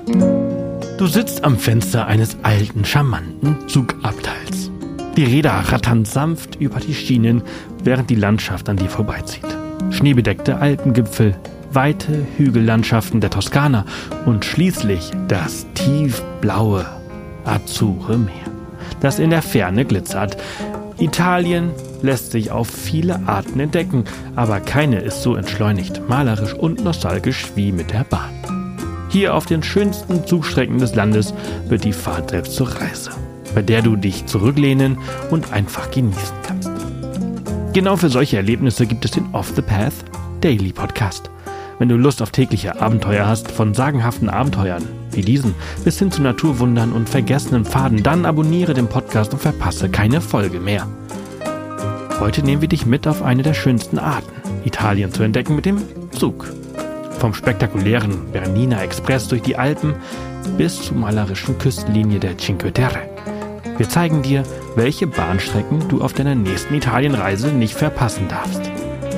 Du sitzt am Fenster eines alten, charmanten Zugabteils. Die Räder rattern sanft über die Schienen, während die Landschaft an dir vorbeizieht. Schneebedeckte Alpengipfel, weite Hügellandschaften der Toskana und schließlich das tiefblaue, azure Meer, das in der Ferne glitzert. Italien lässt sich auf viele Arten entdecken, aber keine ist so entschleunigt, malerisch und nostalgisch wie mit der Bahn. Hier auf den schönsten Zugstrecken des Landes wird die Fahrt selbst zur Reise, bei der du dich zurücklehnen und einfach genießen kannst. Genau für solche Erlebnisse gibt es den Off the Path Daily Podcast. Wenn du Lust auf tägliche Abenteuer hast, von sagenhaften Abenteuern wie diesen bis hin zu Naturwundern und vergessenen Pfaden, dann abonniere den Podcast und verpasse keine Folge mehr. Heute nehmen wir dich mit auf eine der schönsten Arten, Italien zu entdecken mit dem Zug. Vom spektakulären Bernina Express durch die Alpen bis zur malerischen Küstenlinie der Cinque Terre. Wir zeigen dir, welche Bahnstrecken du auf deiner nächsten Italienreise nicht verpassen darfst.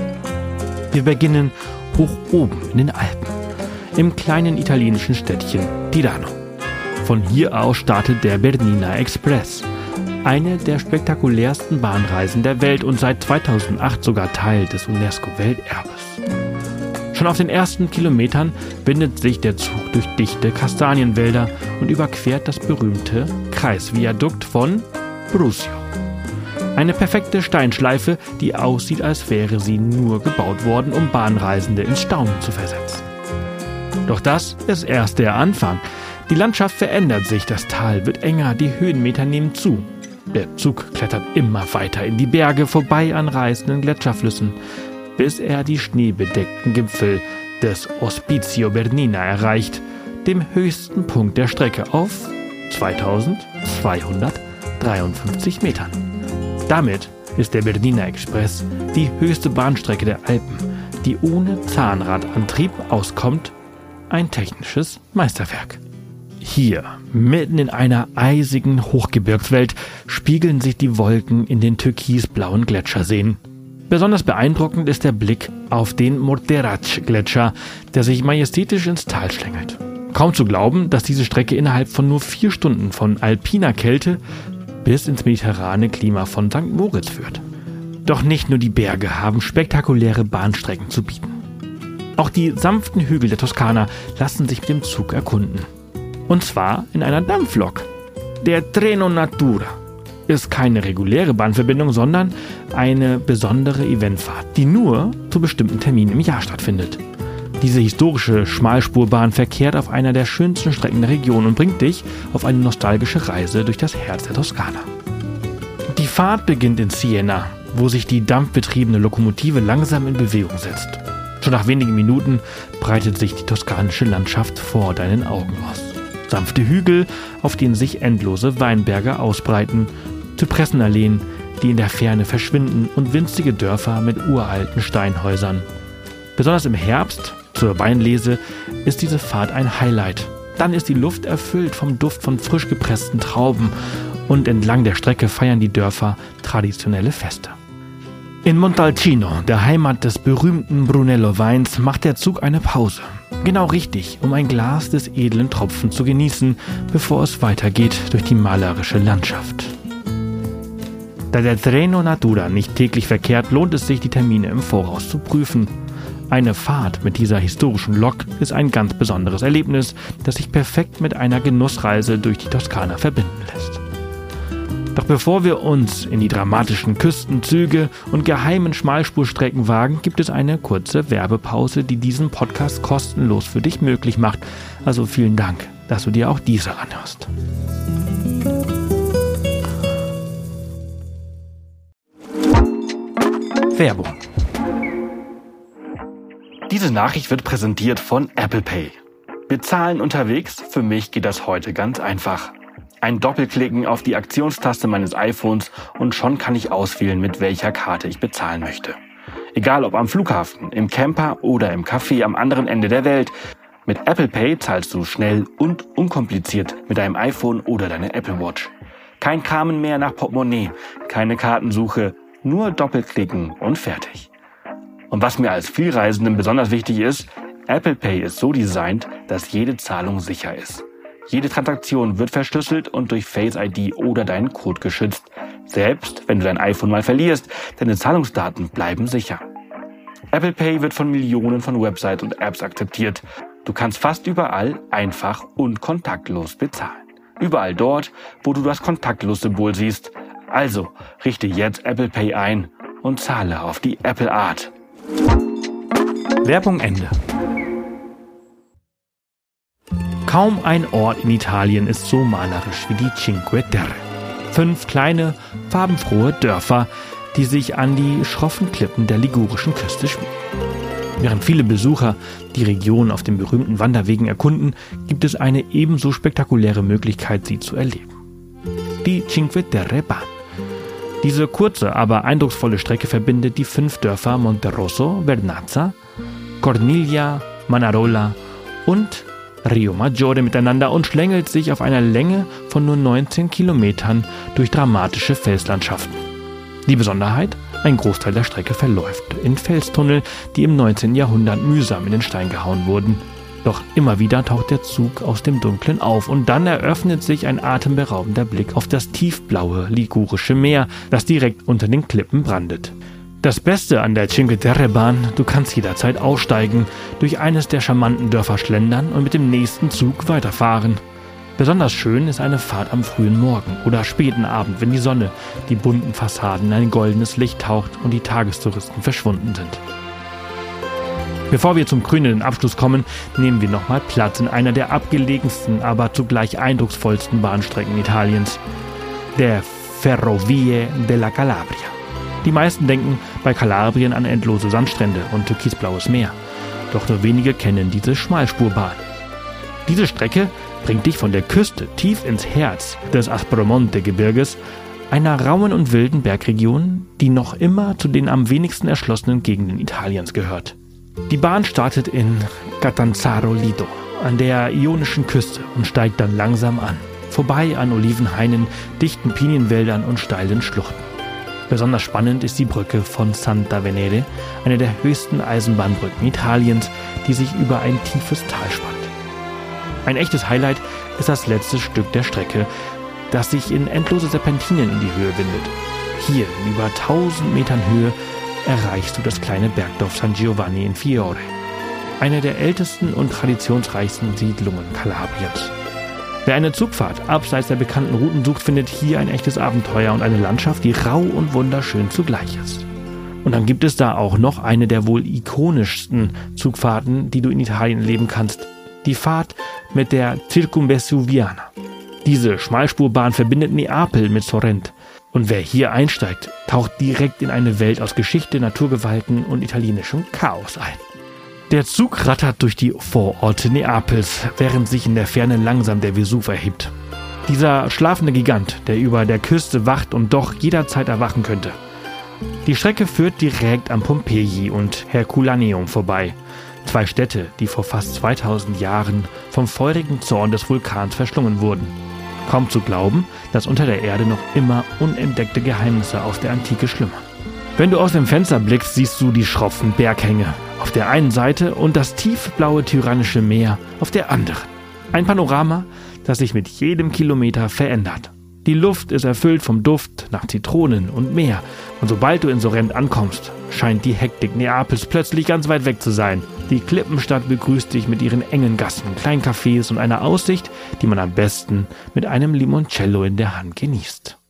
Wir beginnen hoch oben in den Alpen, im kleinen italienischen Städtchen Tirano. Von hier aus startet der Bernina Express, eine der spektakulärsten Bahnreisen der Welt und seit 2008 sogar Teil des UNESCO-Welterbes. Schon auf den ersten Kilometern windet sich der Zug durch dichte Kastanienwälder und überquert das berühmte Kreisviadukt von Brusio. Eine perfekte Steinschleife, die aussieht, als wäre sie nur gebaut worden, um Bahnreisende ins Staunen zu versetzen. Doch das ist erst der Anfang. Die Landschaft verändert sich, das Tal wird enger, die Höhenmeter nehmen zu. Der Zug klettert immer weiter in die Berge, vorbei an reißenden Gletscherflüssen, bis er die schneebedeckten Gipfel des Ospizio Bernina erreicht, dem höchsten Punkt der Strecke auf 2253 Metern. Damit ist der Bernina Express die höchste Bahnstrecke der Alpen, die ohne Zahnradantrieb auskommt, ein technisches Meisterwerk. Hier, mitten in einer eisigen Hochgebirgswelt, spiegeln sich die Wolken in den türkisblauen Gletscherseen. Besonders beeindruckend ist der Blick auf den Morterac-Gletscher, der sich majestätisch ins Tal schlängelt. Kaum zu glauben, dass diese Strecke innerhalb von nur 4 Stunden von alpiner Kälte bis ins mediterrane Klima von St. Moritz führt. Doch nicht nur die Berge haben spektakuläre Bahnstrecken zu bieten. Auch die sanften Hügel der Toskana lassen sich mit dem Zug erkunden. Und zwar in einer Dampflok. Der Treno Natura ist keine reguläre Bahnverbindung, sondern eine besondere Eventfahrt, die nur zu bestimmten Terminen im Jahr stattfindet. Diese historische Schmalspurbahn verkehrt auf einer der schönsten Strecken der Region und bringt dich auf eine nostalgische Reise durch das Herz der Toskana. Die Fahrt beginnt in Siena, wo sich die dampfbetriebene Lokomotive langsam in Bewegung setzt. Schon nach wenigen Minuten breitet sich die toskanische Landschaft vor deinen Augen aus. Sanfte Hügel, auf denen sich endlose Weinberge ausbreiten, Zypressenalleen, die in der Ferne verschwinden und winzige Dörfer mit uralten Steinhäusern. Besonders im Herbst, zur Weinlese, ist diese Fahrt ein Highlight. Dann ist die Luft erfüllt vom Duft von frisch gepressten Trauben und entlang der Strecke feiern die Dörfer traditionelle Feste. In Montalcino, der Heimat des berühmten Brunello-Weins, macht der Zug eine Pause. Genau richtig, um ein Glas des edlen Tropfen zu genießen, bevor es weitergeht durch die malerische Landschaft. Da der Treno Natura nicht täglich verkehrt, lohnt es sich, die Termine im Voraus zu prüfen. Eine Fahrt mit dieser historischen Lok ist ein ganz besonderes Erlebnis, das sich perfekt mit einer Genussreise durch die Toskana verbinden lässt. Doch bevor wir uns in die dramatischen Küstenzüge und geheimen Schmalspurstrecken wagen, gibt es eine kurze Werbepause, die diesen Podcast kostenlos für dich möglich macht. Also vielen Dank, dass du dir auch diese anhörst. Werbung. Diese Nachricht wird präsentiert von Apple Pay. Bezahlen unterwegs? Für mich geht das heute ganz einfach. Ein Doppelklicken auf die Aktionstaste meines iPhones und schon kann ich auswählen, mit welcher Karte ich bezahlen möchte. Egal ob am Flughafen, im Camper oder im Café am anderen Ende der Welt. Mit Apple Pay zahlst du schnell und unkompliziert mit deinem iPhone oder deiner Apple Watch. Kein Kramen mehr nach Portemonnaie, keine Kartensuche, nur Doppelklicken und fertig. Und was mir als Vielreisenden besonders wichtig ist, Apple Pay ist so designt, dass jede Zahlung sicher ist. Jede Transaktion wird verschlüsselt und durch Face ID oder deinen Code geschützt. Selbst wenn du dein iPhone mal verlierst, deine Zahlungsdaten bleiben sicher. Apple Pay wird von Millionen von Websites und Apps akzeptiert. Du kannst fast überall einfach und kontaktlos bezahlen. Überall dort, wo du das Kontaktlos-Symbol siehst. Also richte jetzt Apple Pay ein und zahle auf die Apple Art. Werbung Ende. Kaum ein Ort in Italien ist so malerisch wie die Cinque Terre. 5 kleine, farbenfrohe Dörfer, die sich an die schroffen Klippen der ligurischen Küste schmiegen. Während viele Besucher die Region auf den berühmten Wanderwegen erkunden, gibt es eine ebenso spektakuläre Möglichkeit, sie zu erleben. Die Cinque Terre Bahn. Diese kurze, aber eindrucksvolle Strecke verbindet die 5 Dörfer Monterosso, Vernazza, Corniglia, Manarola und Rio Maggiore miteinander und schlängelt sich auf einer Länge von nur 19 Kilometern durch dramatische Felslandschaften. Die Besonderheit? Ein Großteil der Strecke verläuft in Felstunnel, die im 19. Jahrhundert mühsam in den Stein gehauen wurden. Doch immer wieder taucht der Zug aus dem Dunkeln auf und dann eröffnet sich ein atemberaubender Blick auf das tiefblaue Ligurische Meer, das direkt unter den Klippen brandet. Das Beste an der Cinque Terre Bahn, du kannst jederzeit aussteigen, durch eines der charmanten Dörfer schlendern und mit dem nächsten Zug weiterfahren. Besonders schön ist eine Fahrt am frühen Morgen oder späten Abend, wenn die Sonne die bunten Fassaden in ein goldenes Licht taucht und die Tagestouristen verschwunden sind. Bevor wir zum krönenden Abschluss kommen, nehmen wir nochmal Platz in einer der abgelegensten, aber zugleich eindrucksvollsten Bahnstrecken Italiens, der Ferrovie della Calabria. Die meisten denken bei Kalabrien an endlose Sandstrände und türkisblaues Meer. Doch nur wenige kennen diese Schmalspurbahn. Diese Strecke bringt dich von der Küste tief ins Herz des Aspromonte-Gebirges, einer rauen und wilden Bergregion, die noch immer zu den am wenigsten erschlossenen Gegenden Italiens gehört. Die Bahn startet in Catanzaro Lido an der ionischen Küste und steigt dann langsam an, vorbei an Olivenhainen, dichten Pinienwäldern und steilen Schluchten. Besonders spannend ist die Brücke von Santa Venere, eine der höchsten Eisenbahnbrücken Italiens, die sich über ein tiefes Tal spannt. Ein echtes Highlight ist das letzte Stück der Strecke, das sich in endlose Serpentinen in die Höhe windet. Hier, in über 1000 Metern Höhe, erreichst du das kleine Bergdorf San Giovanni in Fiore, eine der ältesten und traditionsreichsten Siedlungen Kalabriens. Wer eine Zugfahrt abseits der bekannten Routen sucht, findet hier ein echtes Abenteuer und eine Landschaft, die rau und wunderschön zugleich ist. Und dann gibt es da auch noch eine der wohl ikonischsten Zugfahrten, die du in Italien erleben kannst. Die Fahrt mit der Circumvesuviana. Diese Schmalspurbahn verbindet Neapel mit Sorrent. Und wer hier einsteigt, taucht direkt in eine Welt aus Geschichte, Naturgewalten und italienischem Chaos ein. Der Zug rattert durch die Vororte Neapels, während sich in der Ferne langsam der Vesuv erhebt. Dieser schlafende Gigant, der über der Küste wacht und doch jederzeit erwachen könnte. Die Strecke führt direkt am Pompeji und Herculaneum vorbei. 2 Städte, die vor fast 2000 Jahren vom feurigen Zorn des Vulkans verschlungen wurden. Kaum zu glauben, dass unter der Erde noch immer unentdeckte Geheimnisse aus der Antike schlummern. Wenn du aus dem Fenster blickst, siehst du die schroffen Berghänge auf der einen Seite und das tiefblaue tyrannische Meer auf der anderen. Ein Panorama, das sich mit jedem Kilometer verändert. Die Luft ist erfüllt vom Duft nach Zitronen und Meer. Und sobald du in Sorrent ankommst, scheint die Hektik Neapels plötzlich ganz weit weg zu sein. Die Klippenstadt begrüßt dich mit ihren engen Gassen, kleinen Cafés und einer Aussicht, die man am besten mit einem Limoncello in der Hand genießt.